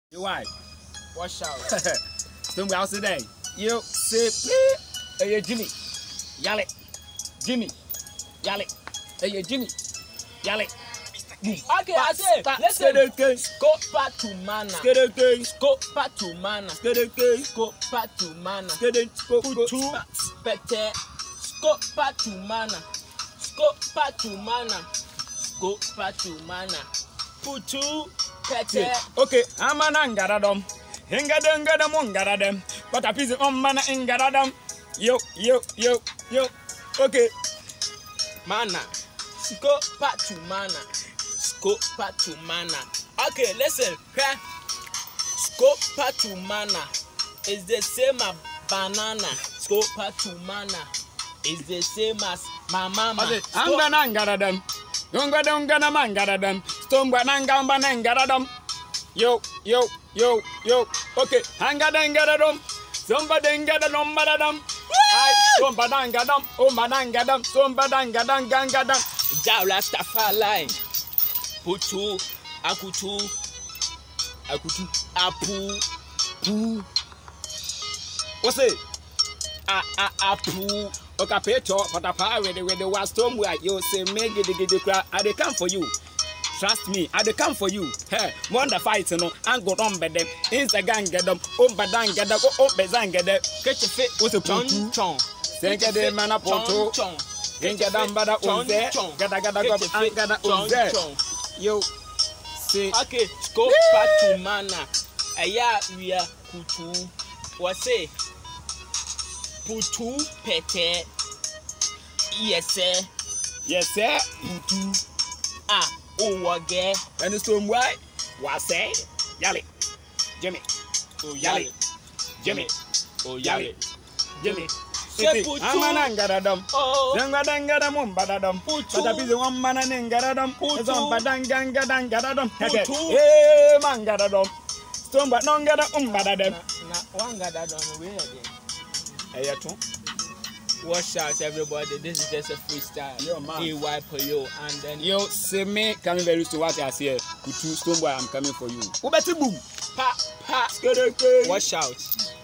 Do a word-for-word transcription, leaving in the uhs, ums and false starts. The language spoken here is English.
Why? Wash out. Stumble house today. You say, hey, Jimmy. Yale. Jimmy. Yale. Hey, Jimmy. Yale. Okay, I say, listen. Go back to mana. Go back to mana. Go back to mana. Put two better. Go back to mana. Go back to mana. Go back to mana. Put two better. Okay, I'm an angaradom. Hingadum gadam gadam. But a piece of mana ingaradam. Yo, yo, yo, yo. Okay. Mana. Go back to mana. Go back to mana. Okay, listen. Go back to mana is the same as banana. Go back to mana is the same as my mama. I'm gonna garadam. Dunga dunga na mangaradam. Stomba nangamba nangaradam. Yo, yo, yo, yo. Okay, hanga dangaradam. Somba dangadam badadam. I somba dangadam. Oh manangadam. Somba dangadam gangadam. Jawla Stafalai. Putu, akutu, akutu, apu, pu. What's it? A a apu. Okay, pay talk, but a power with the with the was storm where you say make it the cry. I they come for you. Trust me, I they come for you. Hey, wonder fight no, and go on by them. In the gang get them, oh badang get them, oh bezang get them. Catch a fit with a chong chong. Think of them man up on two. Think of them bada on there. Gada gada go and gada on there. Yo, see. Okay, go back to mana. Aya we are kutu. What say? Putu pete. Yes sir. Yes sir. Putu. Ah, oh wage. And the storm why? What say? Yale. Jimmy. Oh Yale. Jimmy. Oh Yale. Jimmy. I'm an angaradam. Oh, Zangadangadam, badadam. But a piece of one man and garadam. It's on badangangadangadam. Hey, mangaradam. Stone but non gada um badadam. One gada done away again. Hey, two. Wash out, everybody. This is just a freestyle. Yo, man. A wipe for you, and then yo, see me coming very soon. What I say, Kutu Stone Boy, I'm coming for you. Who better boom? Pa, pa. Wash out.